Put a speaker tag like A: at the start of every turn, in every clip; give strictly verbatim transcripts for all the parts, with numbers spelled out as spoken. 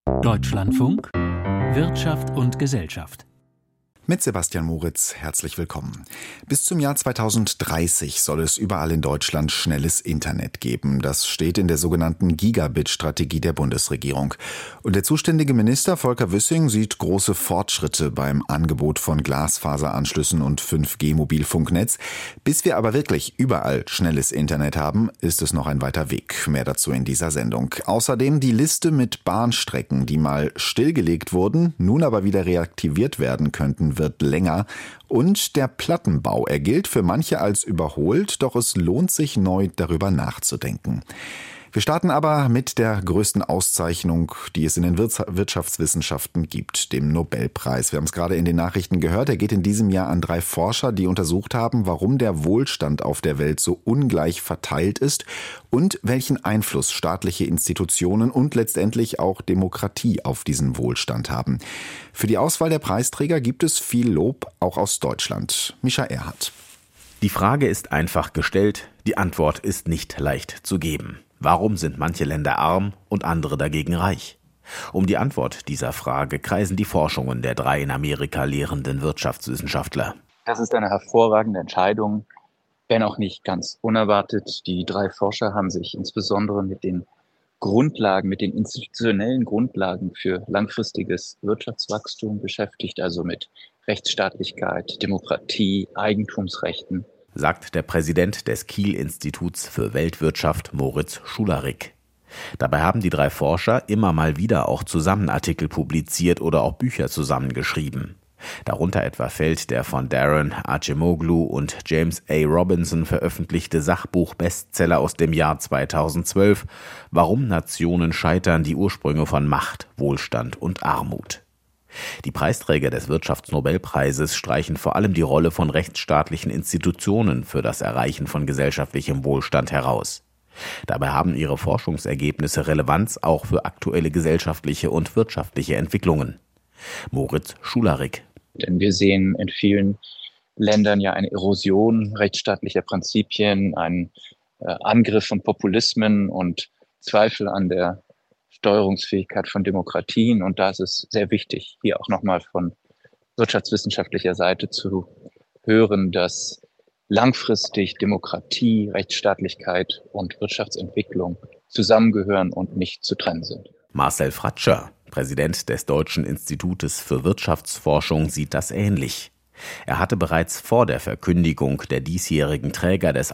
A: Deutschlandfunk Wirtschaft und Gesellschaft.
B: Mit Sebastian Moritz, herzlich willkommen. Bis zum Jahr zweitausenddreißig soll es überall in Deutschland schnelles Internet geben. Das steht in der sogenannten Gigabit-Strategie der Bundesregierung. Und der zuständige Minister Volker Wissing sieht große Fortschritte beim Angebot von Glasfaseranschlüssen und fünf G Mobilfunknetz. Bis wir aber wirklich überall schnelles Internet haben, ist es noch ein weiter Weg. Mehr dazu in dieser Sendung. Außerdem die Liste mit Bahnstrecken, die mal stillgelegt wurden, nun aber wieder reaktiviert werden könnten, wird länger. Und der Plattenbau, er gilt für manche als überholt, doch es lohnt sich neu darüber nachzudenken. Wir starten aber mit der größten Auszeichnung, die es in den Wirtschaftswissenschaften gibt, dem Nobelpreis. Wir haben es gerade in den Nachrichten gehört, er geht in diesem Jahr an drei Forscher, die untersucht haben, warum der Wohlstand auf der Welt so ungleich verteilt ist und welchen Einfluss staatliche Institutionen und letztendlich auch Demokratie auf diesen Wohlstand haben. Für die Auswahl der Preisträger gibt es viel Lob, auch aus Deutschland. Mischa Erhardt.
C: Die Frage ist einfach gestellt, die Antwort ist nicht leicht zu geben. Warum sind manche Länder arm und andere dagegen reich? Um die Antwort dieser Frage kreisen die Forschungen der drei in Amerika lehrenden Wirtschaftswissenschaftler.
D: Das ist eine hervorragende Entscheidung, wenn auch nicht ganz unerwartet. Die drei Forscher haben sich insbesondere mit den Grundlagen, mit den institutionellen Grundlagen für langfristiges Wirtschaftswachstum beschäftigt, also mit Rechtsstaatlichkeit, Demokratie, Eigentumsrechten,
C: sagt der Präsident des Kiel-Instituts für Weltwirtschaft Moritz Schularik. Dabei haben die drei Forscher immer mal wieder auch zusammen Artikel publiziert oder auch Bücher zusammengeschrieben. Darunter etwa fällt der von Daron Acemoglu und James A. Robinson veröffentlichte Sachbuch-Bestseller aus dem Jahr zweitausendzwölf »Warum Nationen scheitern, die Ursprünge von Macht, Wohlstand und Armut«. Die Preisträger des Wirtschaftsnobelpreises streichen vor allem die Rolle von rechtsstaatlichen Institutionen für das Erreichen von gesellschaftlichem Wohlstand heraus. Dabei haben ihre Forschungsergebnisse Relevanz auch für aktuelle gesellschaftliche und wirtschaftliche Entwicklungen. Moritz Schularik.
D: Denn wir sehen in vielen Ländern ja eine Erosion rechtsstaatlicher Prinzipien, einen äh, Angriff von Populismen und Zweifel an der Steuerungsfähigkeit von Demokratien. Und da ist es sehr wichtig, hier auch nochmal von wirtschaftswissenschaftlicher Seite zu hören, dass langfristig Demokratie, Rechtsstaatlichkeit und Wirtschaftsentwicklung zusammengehören und nicht zu trennen sind.
C: Marcel Fratscher, Präsident des Deutschen Institutes für Wirtschaftsforschung, sieht das ähnlich. Er hatte bereits vor der Verkündigung der diesjährigen Träger des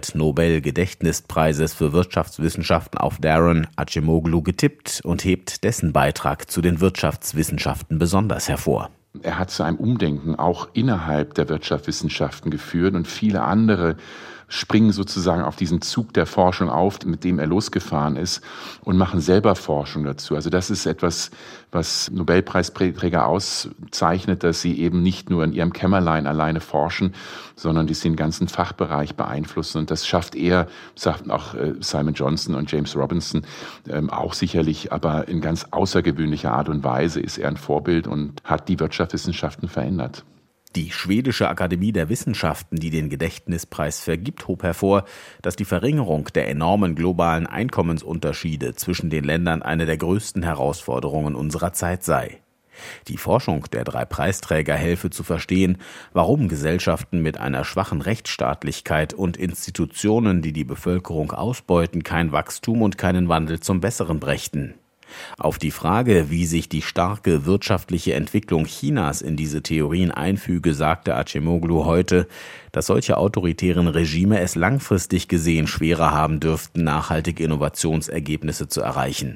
C: Alfred-Nobel-Gedächtnispreises für Wirtschaftswissenschaften auf Daron Acemoglu getippt und hebt dessen Beitrag zu den Wirtschaftswissenschaften besonders hervor.
E: Er hat zu einem Umdenken auch innerhalb der Wirtschaftswissenschaften geführt und viele andere springen sozusagen auf diesen Zug der Forschung auf, mit dem er losgefahren ist und machen selber Forschung dazu. Also das ist etwas, was Nobelpreisträger auszeichnet, dass sie eben nicht nur in ihrem Kämmerlein alleine forschen, sondern die den ganzen Fachbereich beeinflussen. Und das schafft er, sagten auch Simon Johnson und James Robinson, auch sicherlich, aber in ganz außergewöhnlicher Art und Weise ist er ein Vorbild und hat die Wirtschaftswissenschaften verändert.
C: Die Schwedische Akademie der Wissenschaften, die den Gedächtnispreis vergibt, hob hervor, dass die Verringerung der enormen globalen Einkommensunterschiede zwischen den Ländern eine der größten Herausforderungen unserer Zeit sei. Die Forschung der drei Preisträger helfe zu verstehen, warum Gesellschaften mit einer schwachen Rechtsstaatlichkeit und Institutionen, die die Bevölkerung ausbeuten, kein Wachstum und keinen Wandel zum Besseren brächten. Auf die Frage, wie sich die starke wirtschaftliche Entwicklung Chinas in diese Theorien einfüge, sagte Acemoglu heute, dass solche autoritären Regime es langfristig gesehen schwerer haben dürften, nachhaltige Innovationsergebnisse zu erreichen.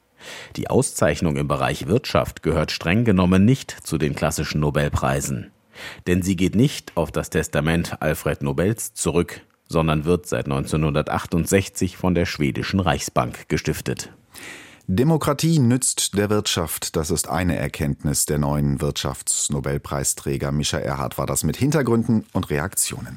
C: Die Auszeichnung im Bereich Wirtschaft gehört streng genommen nicht zu den klassischen Nobelpreisen. Denn sie geht nicht auf das Testament Alfred Nobels zurück, sondern wird seit neunzehnhundertachtundsechzig von der schwedischen Reichsbank gestiftet.
B: Demokratie nützt der Wirtschaft. Das ist eine Erkenntnis der neuen Wirtschaftsnobelpreisträger. Mischa Erhardt war das mit Hintergründen und Reaktionen.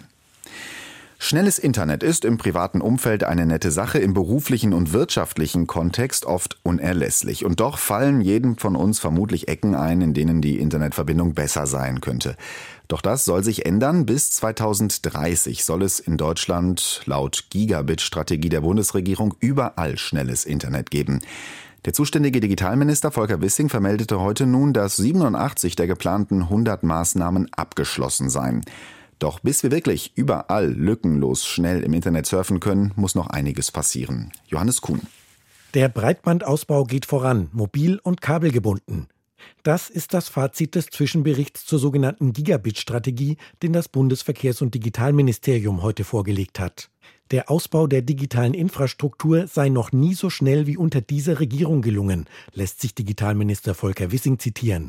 B: Schnelles Internet ist im privaten Umfeld eine nette Sache, im beruflichen und wirtschaftlichen Kontext oft unerlässlich. Und doch fallen jedem von uns vermutlich Ecken ein, in denen die Internetverbindung besser sein könnte. Doch das soll sich ändern. Bis zweitausenddreißig soll es in Deutschland laut Gigabit-Strategie der Bundesregierung überall schnelles Internet geben. Der zuständige Digitalminister Volker Wissing vermeldete heute nun, dass siebenundachtzig der geplanten hundert Maßnahmen abgeschlossen seien. Doch bis wir wirklich überall lückenlos schnell im Internet surfen können, muss noch einiges passieren. Johannes Kuhn.
F: Der Breitbandausbau geht voran, mobil und kabelgebunden. Das ist das Fazit des Zwischenberichts zur sogenannten Gigabit-Strategie, den das Bundesverkehrs- und Digitalministerium heute vorgelegt hat. Der Ausbau der digitalen Infrastruktur sei noch nie so schnell wie unter dieser Regierung gelungen, lässt sich Digitalminister Volker Wissing zitieren.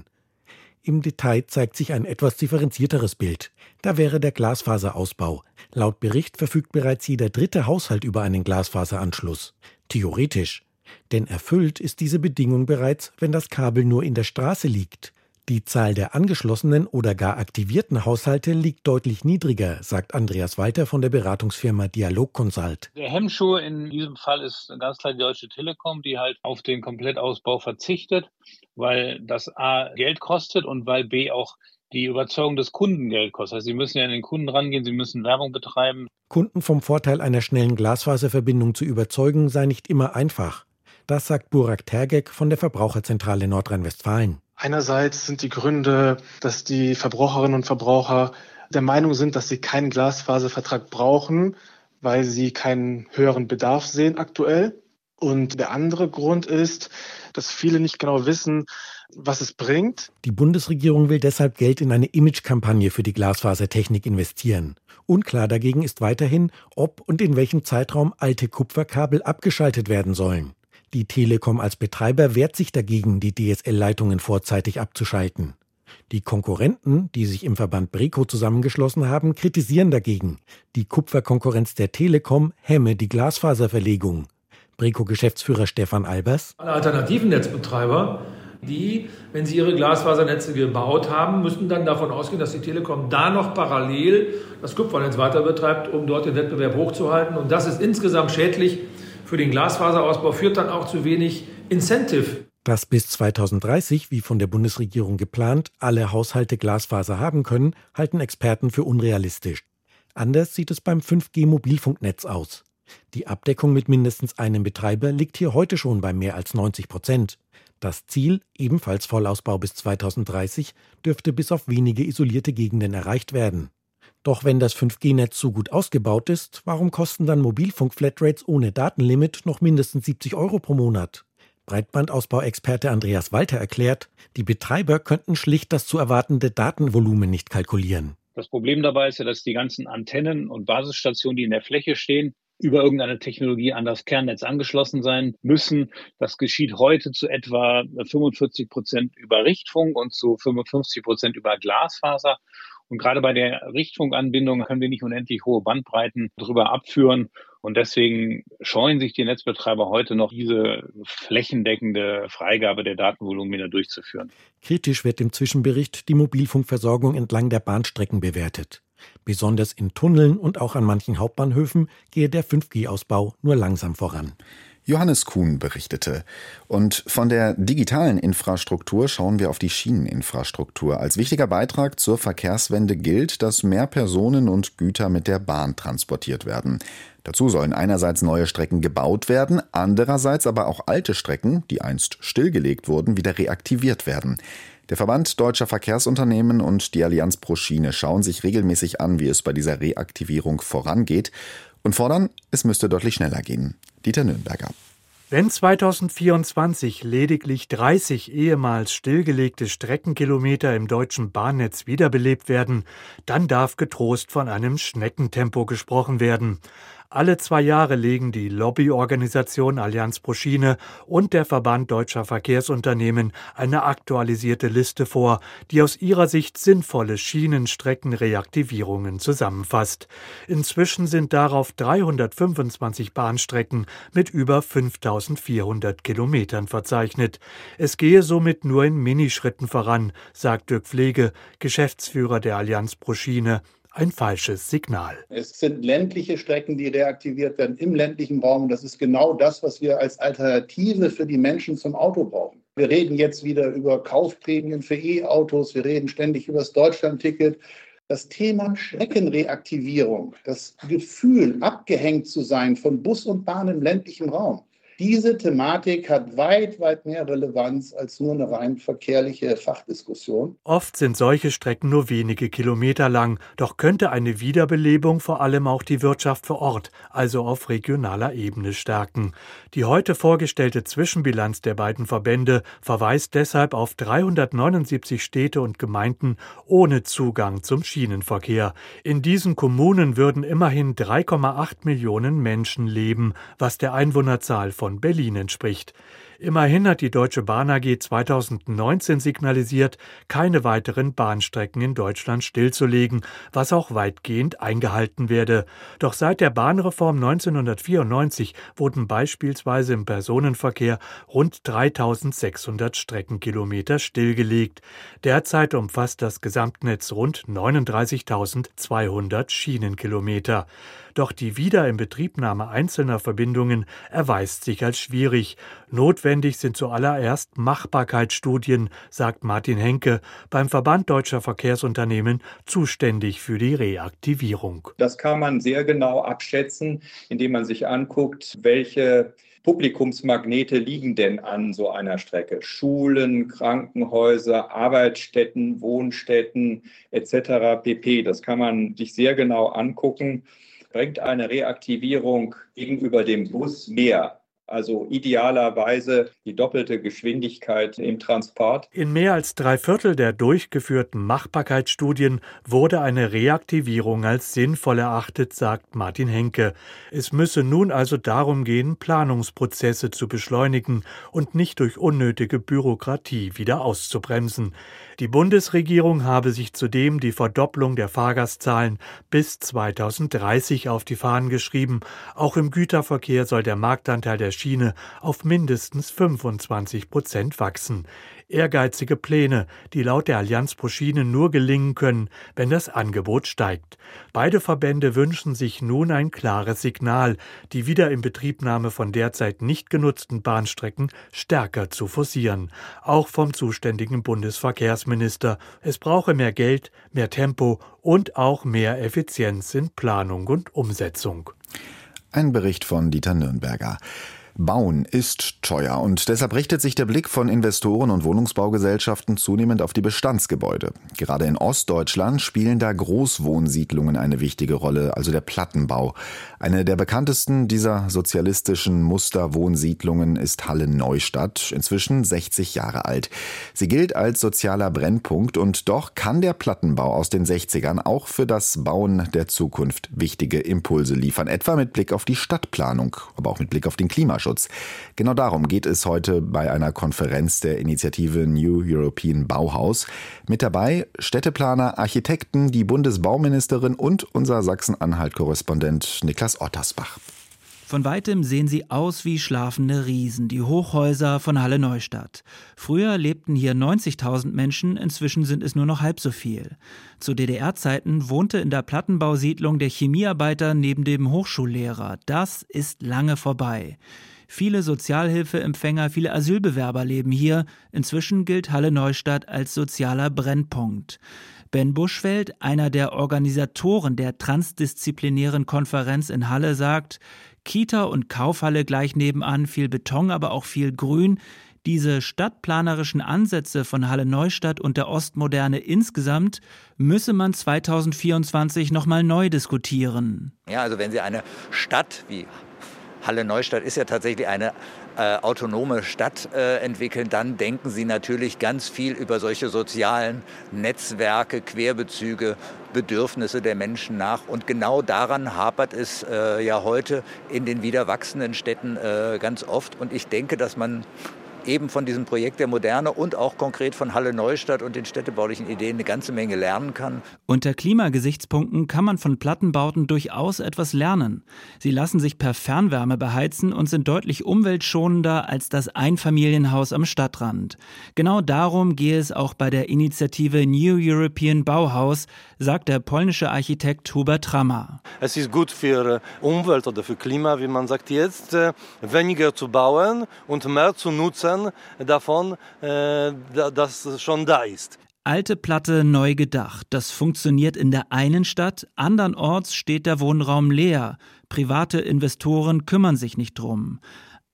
F: Im Detail zeigt sich ein etwas differenzierteres Bild. Da wäre der Glasfaserausbau. Laut Bericht verfügt bereits jeder dritte Haushalt über einen Glasfaseranschluss. Theoretisch. Denn erfüllt ist diese Bedingung bereits, wenn das Kabel nur in der Straße liegt. Die Zahl der angeschlossenen oder gar aktivierten Haushalte liegt deutlich niedriger, sagt Andreas Walter von der Beratungsfirma Dialog Consult.
G: Der Hemmschuh in diesem Fall ist ganz klar die Deutsche Telekom, die halt auf den Komplettausbau verzichtet, weil das A Geld kostet und weil B auch die Überzeugung des Kunden Geld kostet. Also sie müssen ja an den Kunden rangehen, sie müssen Werbung betreiben.
F: Kunden vom Vorteil einer schnellen Glasfaserverbindung zu überzeugen, sei nicht immer einfach. Das sagt Burak Tergek von der Verbraucherzentrale Nordrhein-Westfalen.
H: Einerseits sind die Gründe, dass die Verbraucherinnen und Verbraucher der Meinung sind, dass sie keinen Glasfaservertrag brauchen, weil sie keinen höheren Bedarf sehen aktuell. Und der andere Grund ist, dass viele nicht genau wissen, was es bringt.
F: Die Bundesregierung will deshalb Geld in eine Imagekampagne für die Glasfasertechnik investieren. Unklar dagegen ist weiterhin, ob und in welchem Zeitraum alte Kupferkabel abgeschaltet werden sollen. Die Telekom als Betreiber wehrt sich dagegen, die D S L-Leitungen vorzeitig abzuschalten. Die Konkurrenten, die sich im Verband BREKO zusammengeschlossen haben, kritisieren dagegen. Die Kupferkonkurrenz der Telekom hemme die Glasfaserverlegung. BREKO-Geschäftsführer Stefan Albers.
I: Alle alternativen Netzbetreiber, die, wenn sie ihre Glasfasernetze gebaut haben, müssen dann davon ausgehen, dass die Telekom da noch parallel das Kupfernetz weiter betreibt, um dort den Wettbewerb hochzuhalten. Und das ist insgesamt schädlich für den Glasfaserausbau, führt dann auch zu wenig Incentive.
F: Dass bis zweitausenddreißig, wie von der Bundesregierung geplant, alle Haushalte Glasfaser haben können, halten Experten für unrealistisch. Anders sieht es beim fünf G Mobilfunknetz aus. Die Abdeckung mit mindestens einem Betreiber liegt hier heute schon bei mehr als neunzig Prozent. Das Ziel, ebenfalls Vollausbau bis zweitausenddreißig, dürfte bis auf wenige isolierte Gegenden erreicht werden. Doch wenn das fünf G Netz so gut ausgebaut ist, warum kosten dann Mobilfunk-Flatrates ohne Datenlimit noch mindestens siebzig Euro pro Monat? Breitbandausbauexperte Andreas Walter erklärt, die Betreiber könnten schlicht das zu erwartende Datenvolumen nicht kalkulieren.
G: Das Problem dabei ist ja, dass die ganzen Antennen und Basisstationen, die in der Fläche stehen, über irgendeine Technologie an das Kernnetz angeschlossen sein müssen. Das geschieht heute zu etwa fünfundvierzig Prozent über Richtfunk und zu fünfundfünfzig Prozent über Glasfaser. Und gerade bei der Richtfunkanbindung können wir nicht unendlich hohe Bandbreiten drüber abführen. Und deswegen scheuen sich die Netzbetreiber heute noch, diese flächendeckende Freigabe der Datenvolumina durchzuführen.
F: Kritisch wird im Zwischenbericht die Mobilfunkversorgung entlang der Bahnstrecken bewertet. Besonders in Tunneln und auch an manchen Hauptbahnhöfen gehe der fünf G Ausbau nur langsam voran.
B: Johannes Kuhn berichtete. Und von der digitalen Infrastruktur schauen wir auf die Schieneninfrastruktur. Als wichtiger Beitrag zur Verkehrswende gilt, dass mehr Personen und Güter mit der Bahn transportiert werden. Dazu sollen einerseits neue Strecken gebaut werden, andererseits aber auch alte Strecken, die einst stillgelegt wurden, wieder reaktiviert werden. Der Verband Deutscher Verkehrsunternehmen und die Allianz pro Schiene schauen sich regelmäßig an, wie es bei dieser Reaktivierung vorangeht und fordern, es müsste deutlich schneller gehen. Dieter Nürnberger.
J: Wenn zweitausendvierundzwanzig lediglich dreißig ehemals stillgelegte Streckenkilometer im deutschen Bahnnetz wiederbelebt werden, dann darf getrost von einem Schneckentempo gesprochen werden. Alle zwei Jahre legen die Lobbyorganisation Allianz pro Schiene und der Verband Deutscher Verkehrsunternehmen eine aktualisierte Liste vor, die aus ihrer Sicht sinnvolle Schienenstreckenreaktivierungen zusammenfasst. Inzwischen sind darauf dreihundertfünfundzwanzig Bahnstrecken mit über fünftausendvierhundert Kilometern verzeichnet. Es gehe somit nur in Minischritten voran, sagt Dirk Pflege, Geschäftsführer der Allianz pro Schiene. Ein falsches Signal.
K: Es sind ländliche Strecken, die reaktiviert werden im ländlichen Raum. Und das ist genau das, was wir als Alternative für die Menschen zum Auto brauchen. Wir reden jetzt wieder über Kaufprämien für E-Autos. Wir reden ständig über das Deutschland-Ticket. Das Thema Streckenreaktivierung, das Gefühl, abgehängt zu sein von Bus und Bahn im ländlichen Raum, Diese Thematik hat weit, weit mehr Relevanz als nur eine rein verkehrliche Fachdiskussion.
J: Oft sind solche Strecken nur wenige Kilometer lang, doch könnte eine Wiederbelebung vor allem auch die Wirtschaft vor Ort, also auf regionaler Ebene, stärken. Die heute vorgestellte Zwischenbilanz der beiden Verbände verweist deshalb auf dreihundertneunundsiebzig Städte und Gemeinden ohne Zugang zum Schienenverkehr. In diesen Kommunen würden immerhin drei Komma acht Millionen Menschen leben, was der Einwohnerzahl von Berlin entspricht. Immerhin hat die Deutsche Bahn A G zweitausendneunzehn signalisiert, keine weiteren Bahnstrecken in Deutschland stillzulegen, was auch weitgehend eingehalten werde. Doch seit der Bahnreform neunzehnhundertvierundneunzig wurden beispielsweise im Personenverkehr rund dreitausendsechshundert Streckenkilometer stillgelegt. Derzeit umfasst das Gesamtnetz rund neununddreißigtausendzweihundert Schienenkilometer. Doch die Wiederinbetriebnahme einzelner Verbindungen erweist sich als schwierig. Notwendig sind zuallererst Machbarkeitsstudien, sagt Martin Henke, beim Verband Deutscher Verkehrsunternehmen zuständig für die Reaktivierung.
L: Das kann man sehr genau abschätzen, indem man sich anguckt, welche Publikumsmagnete liegen denn an so einer Strecke? Schulen, Krankenhäuser, Arbeitsstätten, Wohnstätten et cetera pp. Das kann man sich sehr genau angucken. Bringt eine Reaktivierung gegenüber dem Bus mehr? Also idealerweise die doppelte Geschwindigkeit im Transport.
J: In mehr als drei Viertel der durchgeführten Machbarkeitsstudien wurde eine Reaktivierung als sinnvoll erachtet, sagt Martin Henke. Es müsse nun also darum gehen, Planungsprozesse zu beschleunigen und nicht durch unnötige Bürokratie wieder auszubremsen. Die Bundesregierung habe sich zudem die Verdopplung der Fahrgastzahlen bis zweitausenddreißig auf die Fahnen geschrieben. Auch im Güterverkehr soll der Marktanteil der Schiene auf mindestens fünfundzwanzig Prozent wachsen. Ehrgeizige Pläne, die laut der Allianz pro Schiene nur gelingen können, wenn das Angebot steigt. Beide Verbände wünschen sich nun ein klares Signal, die Wiederinbetriebnahme von derzeit nicht genutzten Bahnstrecken stärker zu forcieren. Auch vom zuständigen Bundesverkehrsminister. Es brauche mehr Geld, mehr Tempo und auch mehr Effizienz in Planung und Umsetzung.
B: Ein Bericht von Dieter Nürnberger. Bauen ist teuer und deshalb richtet sich der Blick von Investoren und Wohnungsbaugesellschaften zunehmend auf die Bestandsgebäude. Gerade in Ostdeutschland spielen da Großwohnsiedlungen eine wichtige Rolle, also der Plattenbau. Eine der bekanntesten dieser sozialistischen Musterwohnsiedlungen ist Halle Neustadt, inzwischen sechzig Jahre alt. Sie gilt als sozialer Brennpunkt und doch kann der Plattenbau aus den sechzigern auch für das Bauen der Zukunft wichtige Impulse liefern, etwa mit Blick auf die Stadtplanung, aber auch mit Blick auf den Klimaschutz. Genau darum geht es heute bei einer Konferenz der Initiative New European Bauhaus. Mit dabei Städteplaner, Architekten, die Bundesbauministerin und unser Sachsen-Anhalt-Korrespondent Niklas Ottersbach.
M: Von weitem sehen sie aus wie schlafende Riesen, die Hochhäuser von Halle Neustadt. Früher lebten hier neunzigtausend Menschen, inzwischen sind es nur noch halb so viel. Zu D D R-Zeiten wohnte in der Plattenbausiedlung der Chemiearbeiter neben dem Hochschullehrer. Das ist lange vorbei. Viele Sozialhilfeempfänger, viele Asylbewerber leben hier. Inzwischen gilt Halle Neustadt als sozialer Brennpunkt. Ben Buschfeld, einer der Organisatoren der transdisziplinären Konferenz in Halle, sagt, Kita und Kaufhalle gleich nebenan, viel Beton, aber auch viel Grün. Diese stadtplanerischen Ansätze von Halle Neustadt und der Ostmoderne insgesamt müsse man zweitausendvierundzwanzig nochmal neu diskutieren.
N: Ja, also wenn Sie eine Stadt wie Halle Neustadt ist ja tatsächlich eine äh, autonome Stadt äh, entwickeln, dann denken Sie natürlich ganz viel über solche sozialen Netzwerke, Querbezüge, Bedürfnisse der Menschen nach. Und genau daran hapert es äh, ja heute in den wieder wachsenden Städten äh, ganz oft. Und ich denke, dass man eben von diesem Projekt der Moderne und auch konkret von Halle Neustadt und den städtebaulichen Ideen eine ganze Menge lernen kann.
M: Unter Klimagesichtspunkten kann man von Plattenbauten durchaus etwas lernen. Sie lassen sich per Fernwärme beheizen und sind deutlich umweltschonender als das Einfamilienhaus am Stadtrand. Genau darum gehe es auch bei der Initiative New European Bauhaus, sagt der polnische Architekt Hubert Trammer.
O: Es ist gut für Umwelt oder für Klima, wie man sagt jetzt, weniger zu bauen und mehr zu nutzen davon, äh, das schon da ist.
M: Alte Platte, neu gedacht. Das funktioniert in der einen Stadt, andernorts steht der Wohnraum leer. Private Investoren kümmern sich nicht drum.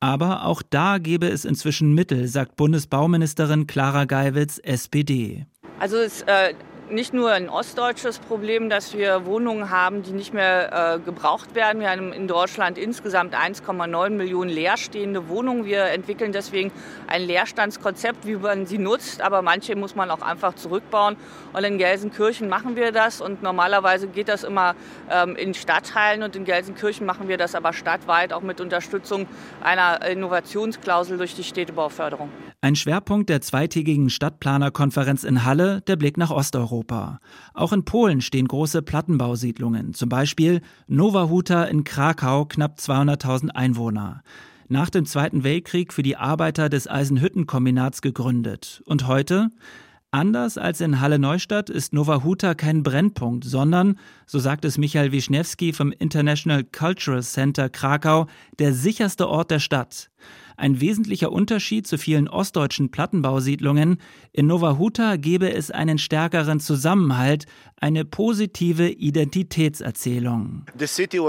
M: Aber auch da gäbe es inzwischen Mittel, sagt Bundesbauministerin Clara Geiwitz, S P D.
P: Also es ist äh, nicht nur ein ostdeutsches Problem, dass wir Wohnungen haben, die nicht mehr äh, gebraucht werden. Wir haben in Deutschland insgesamt eins Komma neun Millionen leerstehende Wohnungen. Wir entwickeln deswegen ein Leerstandskonzept, wie man sie nutzt. Aber manche muss man auch einfach zurückbauen. Und in Gelsenkirchen machen wir das. Und normalerweise geht das immer ähm, in Stadtteilen. Und in Gelsenkirchen machen wir das aber stadtweit, auch mit Unterstützung einer Innovationsklausel durch die Städtebauförderung.
M: Ein Schwerpunkt der zweitägigen Stadtplanerkonferenz in Halle, der Blick nach Osteuropa. Auch in Polen stehen große Plattenbausiedlungen, zum Beispiel Nowa Huta in Krakau, knapp zweihunderttausend Einwohner. Nach dem Zweiten Weltkrieg für die Arbeiter des Eisenhüttenkombinats gegründet. Und heute? Anders als in Halle-Neustadt ist Nowa Huta kein Brennpunkt, sondern, so sagt es Michael Wischniewski vom International Cultural Center Krakau, der sicherste Ort der Stadt. Ein wesentlicher Unterschied zu vielen ostdeutschen Plattenbausiedlungen: in Nowa Huta gebe es einen stärkeren Zusammenhalt, eine positive Identitätserzählung.
Q: Die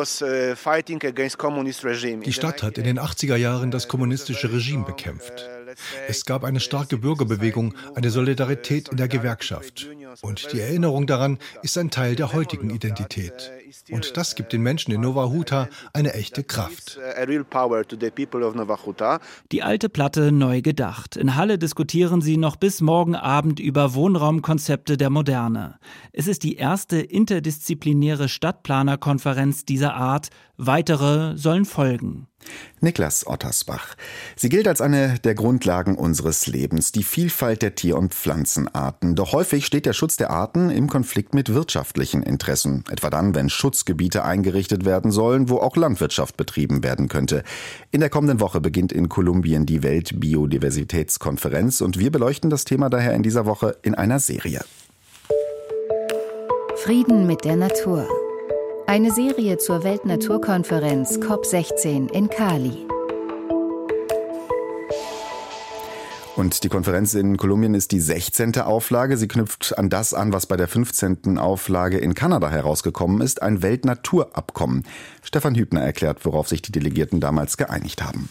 Q: Stadt hat in den achtziger Jahren das kommunistische Regime bekämpft. Es gab eine starke Bürgerbewegung, eine Solidarität in der Gewerkschaft. Und die Erinnerung daran ist ein Teil der heutigen Identität. Und das gibt den Menschen in Nowa Huta eine echte Kraft.
M: Die alte Platte neu gedacht. In Halle diskutieren sie noch bis morgen Abend über Wohnraumkonzepte der Moderne. Es ist die erste interdisziplinäre Stadtplanerkonferenz dieser Art. Weitere sollen folgen.
B: Niklas Ottersbach. Sie gilt als eine der Grundlagen unseres Lebens, die Vielfalt der Tier- und Pflanzenarten. Doch häufig steht der Schutz der Arten im Konflikt mit wirtschaftlichen Interessen. Etwa dann, wenn Schutzgebiete eingerichtet werden sollen, wo auch Landwirtschaft betrieben werden könnte. In der kommenden Woche beginnt in Kolumbien die Weltbiodiversitätskonferenz und wir beleuchten das Thema daher in dieser Woche in einer Serie.
R: Frieden mit der Natur. Eine Serie zur Weltnaturkonferenz C O P sechzehn in Cali.
B: Und die Konferenz in Kolumbien ist die sechzehnte Auflage. Sie knüpft an das an, was bei der fünfzehnten Auflage in Kanada herausgekommen ist, ein Weltnaturabkommen. Stefan Hübner erklärt, worauf sich die Delegierten damals geeinigt haben.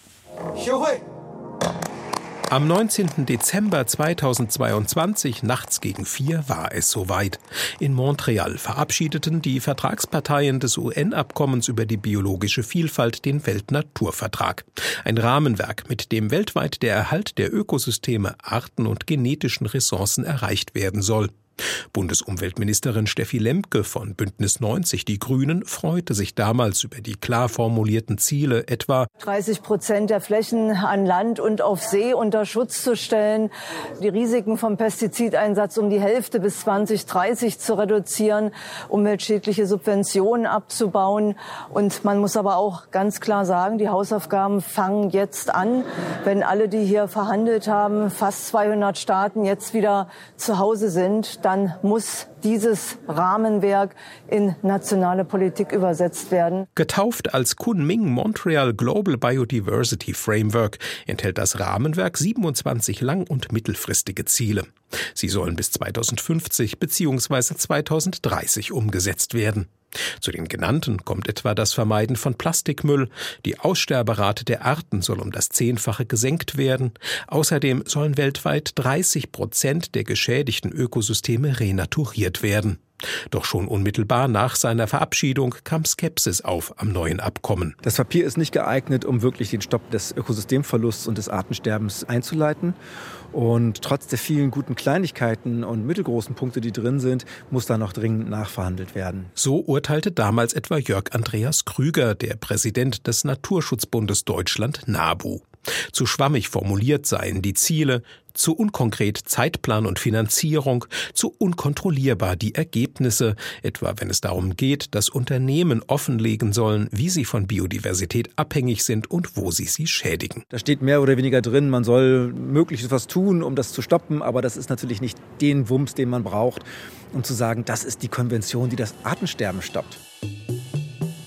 S: Am neunzehnten Dezember zweitausendzweiundzwanzig, nachts gegen vier, war es soweit. In Montreal verabschiedeten die Vertragsparteien des U N-Abkommens über die biologische Vielfalt den Weltnaturvertrag. Ein Rahmenwerk, mit dem weltweit der Erhalt der Ökosysteme, Arten und genetischen Ressourcen erreicht werden soll. Bundesumweltministerin Steffi Lemke von Bündnis neunzig Die Grünen freute sich damals über die klar formulierten Ziele, etwa
T: dreißig Prozent der Flächen an Land und auf See unter Schutz zu stellen, die Risiken vom Pestizideinsatz um die Hälfte bis zwanzig dreißig zu reduzieren, umweltschädliche Subventionen abzubauen. Und man muss aber auch ganz klar sagen, die Hausaufgaben fangen jetzt an, wenn alle, die hier verhandelt haben, fast zweihundert Staaten jetzt wieder zu Hause sind. Dann muss dieses Rahmenwerk in nationale Politik übersetzt werden.
S: Getauft als Kunming Montreal Global Biodiversity Framework enthält das Rahmenwerk siebenundzwanzig lang- und mittelfristige Ziele. Sie sollen bis zweitausendfünfzig bzw. zweitausenddreißig umgesetzt werden. Zu den genannten kommt etwa das Vermeiden von Plastikmüll, die Aussterberate der Arten soll um das Zehnfache gesenkt werden, außerdem sollen weltweit dreißig Prozent der geschädigten Ökosysteme renaturiert werden. Doch schon unmittelbar nach seiner Verabschiedung kam Skepsis auf am neuen Abkommen.
U: Das Papier ist nicht geeignet, um wirklich den Stopp des Ökosystemverlusts und des Artensterbens einzuleiten. Und trotz der vielen guten Kleinigkeiten und mittelgroßen Punkte, die drin sind, muss da noch dringend nachverhandelt werden.
S: So urteilte damals etwa Jörg Andreas Krüger, der Präsident des Naturschutzbundes Deutschland NABU. Zu schwammig formuliert seien die Ziele, zu unkonkret Zeitplan und Finanzierung, zu unkontrollierbar die Ergebnisse, etwa wenn es darum geht, dass Unternehmen offenlegen sollen, wie sie von Biodiversität abhängig sind und wo sie sie schädigen.
U: Da steht mehr oder weniger drin, man soll möglichst was tun, um das zu stoppen, aber das ist natürlich nicht den Wumms, den man braucht, um zu sagen, das ist die Konvention, die das Artensterben stoppt.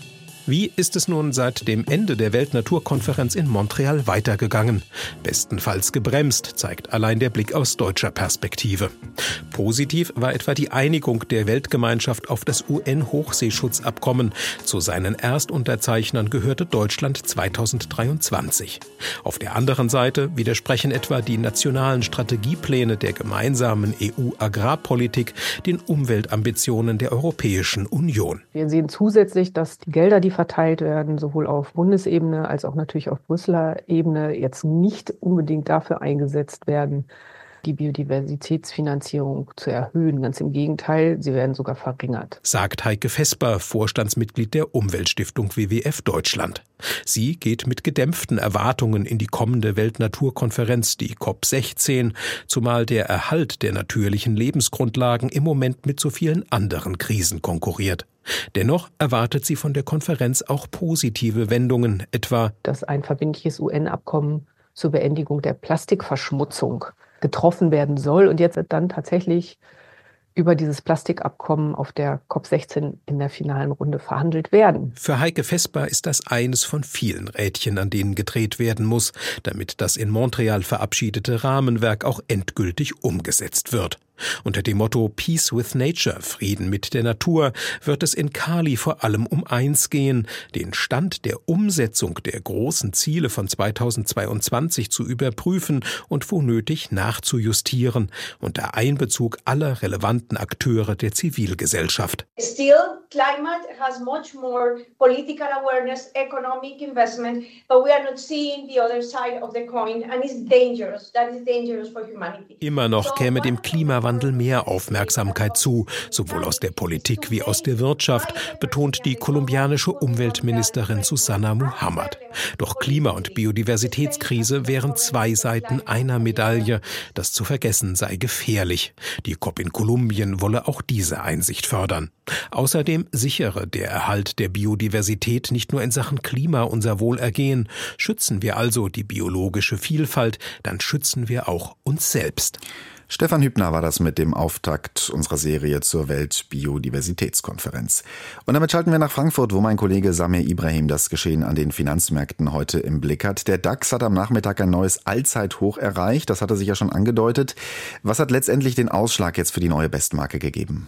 S: Wie ist es nun seit dem Ende der Weltnaturkonferenz in Montreal weitergegangen? Bestenfalls gebremst, zeigt allein der Blick aus deutscher Perspektive. Positiv war etwa die Einigung der Weltgemeinschaft auf das U N-Hochseeschutzabkommen. Zu seinen Erstunterzeichnern gehörte Deutschland zweitausenddreiundzwanzig. Auf der anderen Seite widersprechen etwa die nationalen Strategiepläne der gemeinsamen E U-Agrarpolitik den Umweltambitionen der Europäischen Union.
A: Wir sehen zusätzlich, dass die Gelder, die verteilt werden, sowohl auf Bundesebene als auch natürlich auf Brüsseler Ebene, jetzt nicht unbedingt dafür eingesetzt werden, die Biodiversitätsfinanzierung zu erhöhen. Ganz im Gegenteil, sie werden sogar verringert.
S: Sagt Heike Vesper, Vorstandsmitglied der Umweltstiftung W W F Deutschland. Sie geht mit gedämpften Erwartungen in die kommende Weltnaturkonferenz, die COP sechzehn, zumal der Erhalt der natürlichen Lebensgrundlagen im Moment mit so vielen anderen Krisen konkurriert. Dennoch erwartet sie von der Konferenz auch positive Wendungen, etwa
A: dass ein verbindliches U N-Abkommen zur Beendigung der Plastikverschmutzung getroffen werden soll und jetzt dann tatsächlich über dieses Plastikabkommen auf der COP sechzehn in der finalen Runde verhandelt werden.
S: Für Heike Vesper ist das eines von vielen Rädchen, an denen gedreht werden muss, damit das in Montreal verabschiedete Rahmenwerk auch endgültig umgesetzt wird. Unter dem Motto Peace with Nature, Frieden mit der Natur, wird es in Cali vor allem um eins gehen, den Stand der Umsetzung der großen Ziele von zweitausendzweiundzwanzig zu überprüfen und wo nötig nachzujustieren, unter Einbezug aller relevanten Akteure der Zivilgesellschaft.
V: Still, climate has much more political awareness, economic investment, but we are not seeing the other side of the coin and it's dangerous. That is dangerous for humanity.
S: Immer noch käme dem Klimawandel mehr Aufmerksamkeit zu, sowohl aus der Politik wie aus der Wirtschaft, betont die kolumbianische Umweltministerin Susana Muhammad. Doch Klima- und Biodiversitätskrise wären zwei Seiten einer Medaille. Das zu vergessen sei gefährlich. Die COP in Kolumbien wolle auch diese Einsicht fördern. Außerdem sichere der Erhalt der Biodiversität nicht nur in Sachen Klima unser Wohlergehen. Schützen wir also die biologische Vielfalt, dann schützen wir auch uns selbst.
B: Stefan Hübner war das mit dem Auftakt unserer Serie zur Weltbiodiversitätskonferenz. Und damit schalten wir nach Frankfurt, wo mein Kollege Samir Ibrahim das Geschehen an den Finanzmärkten heute im Blick hat. Der DAX hat am Nachmittag ein neues Allzeithoch erreicht. Das hatte sich ja schon angedeutet. Was hat letztendlich den Ausschlag jetzt für die neue Bestmarke gegeben?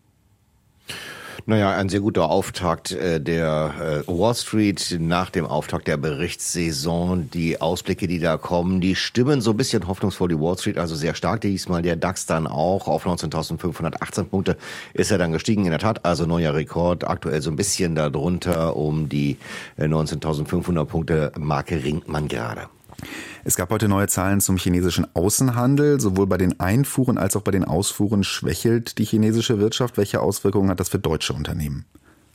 W: Naja, ein sehr guter Auftakt äh, der äh, Wall Street nach dem Auftakt der Berichtssaison. Die Ausblicke, die da kommen, die stimmen so ein bisschen hoffnungsvoll. Die Wall Street also sehr stark. Diesmal der DAX dann auch auf neunzehntausendfünfhundertachtzehn Punkte ist er dann gestiegen. In der Tat also neuer Rekord. Aktuell so ein bisschen darunter. Um die äh, neunzehntausendfünfhundert Punkte Marke ringt man gerade.
B: Es gab heute neue Zahlen zum chinesischen Außenhandel. Sowohl bei den Einfuhren als auch bei den Ausfuhren schwächelt die chinesische Wirtschaft. Welche Auswirkungen hat das für deutsche Unternehmen?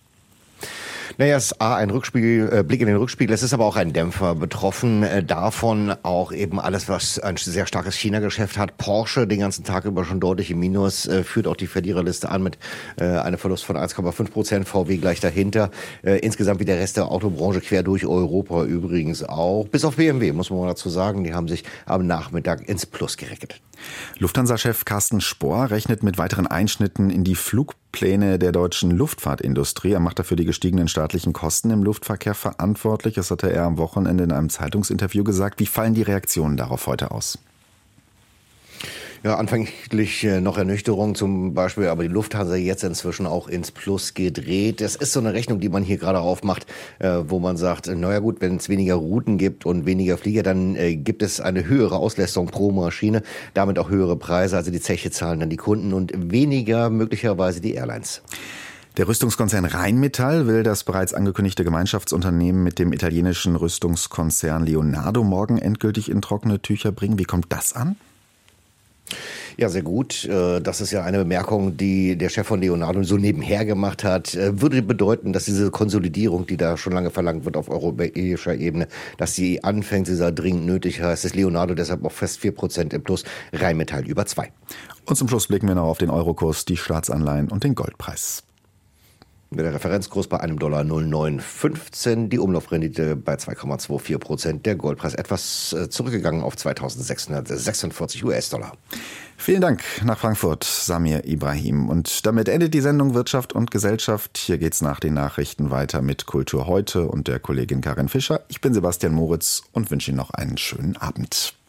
W: Naja, es ist A, ein Rückspiegel, äh, Blick in den Rückspiegel. Es ist aber auch ein Dämpfer betroffen. Äh, davon auch eben alles, was ein sehr starkes China-Geschäft hat. Porsche den ganzen Tag über schon deutlich im Minus, äh, führt auch die Verliererliste an mit äh, einem Verlust von eins Komma fünf Prozent. V W gleich dahinter. Äh, insgesamt wie der Rest der Autobranche quer durch Europa übrigens auch. Bis auf B M W, muss man mal dazu sagen. Die haben sich am Nachmittag ins Plus gerettet.
B: Lufthansa-Chef Carsten Spohr rechnet mit weiteren Einschnitten in die Flugpläne der deutschen Luftfahrtindustrie. Er macht dafür die gestiegenen staatlichen Kosten im Luftverkehr verantwortlich. Das hatte er am Wochenende in einem Zeitungsinterview gesagt. Wie fallen die Reaktionen darauf heute aus?
W: Ja, anfänglich noch Ernüchterung zum Beispiel, aber die Lufthansa jetzt inzwischen auch ins Plus gedreht. Das ist so eine Rechnung, die man hier gerade aufmacht, wo man sagt, naja gut, wenn es weniger Routen gibt und weniger Flieger, dann gibt es eine höhere Auslastung pro Maschine, damit auch höhere Preise, also die Zeche zahlen dann die Kunden und weniger möglicherweise die Airlines.
B: Der Rüstungskonzern Rheinmetall will das bereits angekündigte Gemeinschaftsunternehmen mit dem italienischen Rüstungskonzern Leonardo morgen endgültig in trockene Tücher bringen. Wie kommt das an?
W: Ja, sehr gut. Das ist ja eine Bemerkung, die der Chef von Leonardo so nebenher gemacht hat. Würde bedeuten, dass diese Konsolidierung, die da schon lange verlangt wird auf europäischer Ebene, dass sie anfängt, sie sei dringend nötig. Heißt es Leonardo deshalb auch fast vier Prozent im Plus, Rheinmetall über zwei.
B: Und zum Schluss blicken wir noch auf den Eurokurs, die Staatsanleihen und den Goldpreis.
W: Der Referenzkurs bei einem Dollar null Komma neun fünfzehn, die Umlaufrendite bei zwei Komma vierundzwanzig Prozent, der Goldpreis etwas zurückgegangen auf zweitausendsechshundertsechsundvierzig US-Dollar.
B: Vielen Dank nach Frankfurt, Samir Ibrahim. Und damit endet die Sendung Wirtschaft und Gesellschaft. Hier geht's nach den Nachrichten weiter mit Kultur heute und der Kollegin Karin Fischer. Ich bin Sebastian Moritz und wünsche Ihnen noch einen schönen Abend.